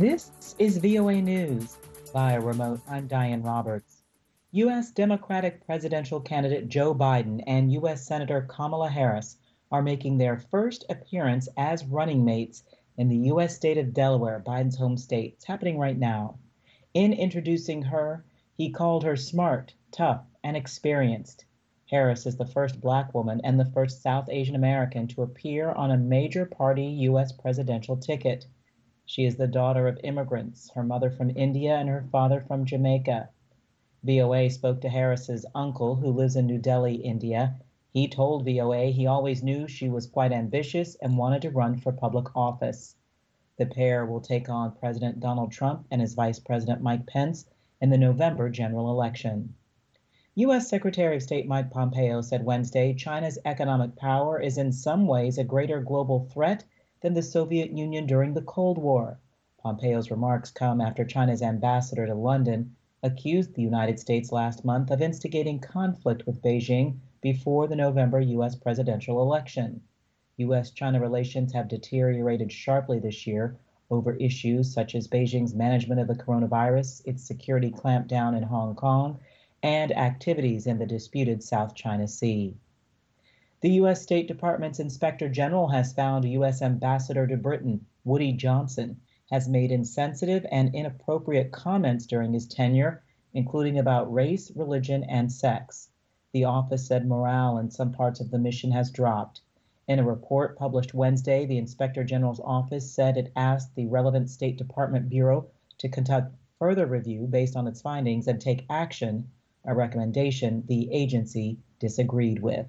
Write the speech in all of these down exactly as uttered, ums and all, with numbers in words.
This is V O A News. Via remote, I'm Diane Roberts. U S Democratic presidential candidate Joe Biden and U S Senator Kamala Harris are making their first appearance as running mates in the U S state of Delaware, Biden's home state. It's happening right now. In introducing her, he called her smart, tough, and experienced. Harris is the first Black woman and the first South Asian American to appear on a major party U S presidential ticket. She is the daughter of immigrants, her mother from India and her father from Jamaica. V O A spoke to Harris's uncle, who lives in New Delhi, India. He told V O A he always knew she was quite ambitious and wanted to run for public office. The pair will take on President Donald Trump and his Vice President Mike Pence in the November general election. U S Secretary of State Mike Pompeo said Wednesday China's economic power is in some ways a greater global threat than the Soviet Union during the Cold War. Pompeo's remarks come after China's ambassador to London accused the United States last month of instigating conflict with Beijing before the November U S presidential election. U S China relations have deteriorated sharply this year over issues such as Beijing's management of the coronavirus, its security clampdown in Hong Kong, and activities in the disputed South China Sea. The U S State Department's Inspector General has found U S Ambassador to Britain, Woody Johnson, has made insensitive and inappropriate comments during his tenure, including about race, religion, and sex. The office said morale in some parts of the mission has dropped. In a report published Wednesday, the Inspector General's office said it asked the relevant State Department bureau to conduct further review based on its findings and take action, a recommendation the agency disagreed with.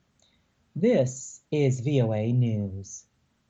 This is V O A News.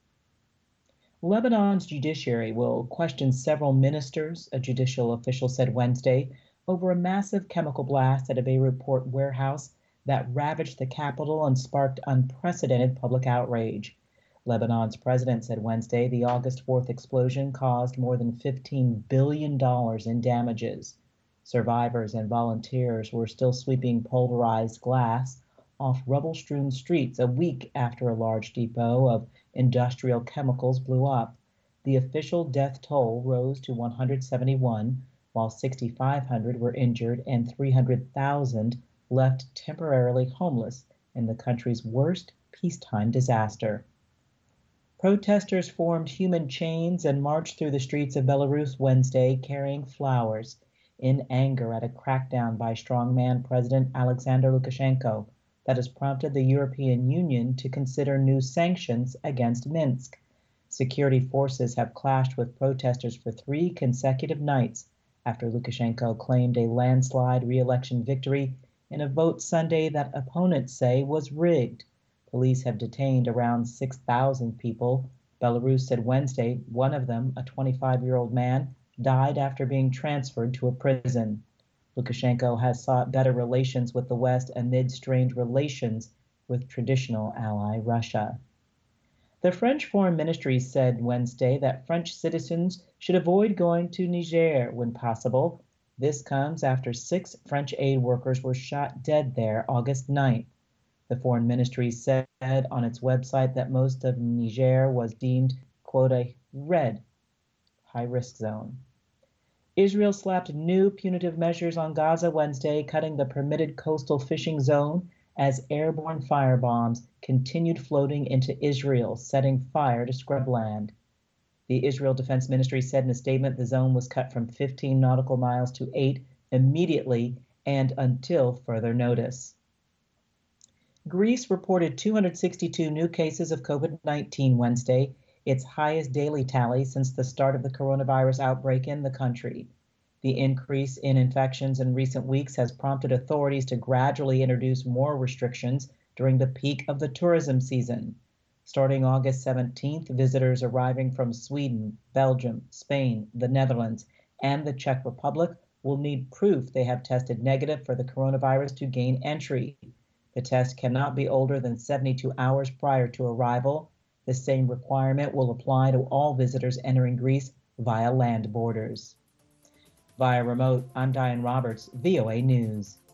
Lebanon's judiciary will question several ministers, a judicial official said Wednesday, over a massive chemical blast at a Beirut port warehouse that ravaged the capital and sparked unprecedented public outrage. Lebanon's president said Wednesday the August fourth explosion caused more than fifteen billion dollars in damages. Survivors and volunteers were still sweeping pulverized glass off rubble-strewn streets a week after a large depot of industrial chemicals blew up. The official death toll rose to one hundred seventy-one, while six thousand five hundred were injured and three hundred thousand left temporarily homeless in the country's worst peacetime disaster. Protesters formed human chains and marched through the streets of Belarus Wednesday carrying flowers in anger at a crackdown by strongman President Alexander Lukashenko that has prompted the European Union to consider new sanctions against Minsk. Security forces have clashed with protesters for three consecutive nights after Lukashenko claimed a landslide re-election victory in a vote Sunday that opponents say was rigged. Police have detained around six thousand people. Belarus said Wednesday one of them, a twenty-five-year-old man, died after being transferred to a prison. Lukashenko has sought better relations with the West amid strained relations with traditional ally Russia. The French Foreign Ministry said Wednesday that French citizens should avoid going to Niger when possible. This comes after six French aid workers were shot dead there August ninth. The Foreign Ministry said on its website that most of Niger was deemed, quote, a red high-risk zone. Israel slapped new punitive measures on Gaza Wednesday, cutting the permitted coastal fishing zone as airborne firebombs continued floating into Israel, setting fire to scrubland. The Israel Defense Ministry said in a statement the zone was cut from fifteen nautical miles to eight immediately and until further notice. Greece reported two hundred sixty-two new cases of COVID nineteen Wednesday, its highest daily tally since the start of the coronavirus outbreak in the country. The increase in infections in recent weeks has prompted authorities to gradually introduce more restrictions during the peak of the tourism season. Starting August seventeenth, visitors arriving from Sweden, Belgium, Spain, the Netherlands, and the Czech Republic will need proof they have tested negative for the coronavirus to gain entry. The test cannot be older than seventy-two hours prior to arrival. The same requirement will apply to all visitors entering Greece via land borders. Via remote, I'm Diane Roberts, V O A News.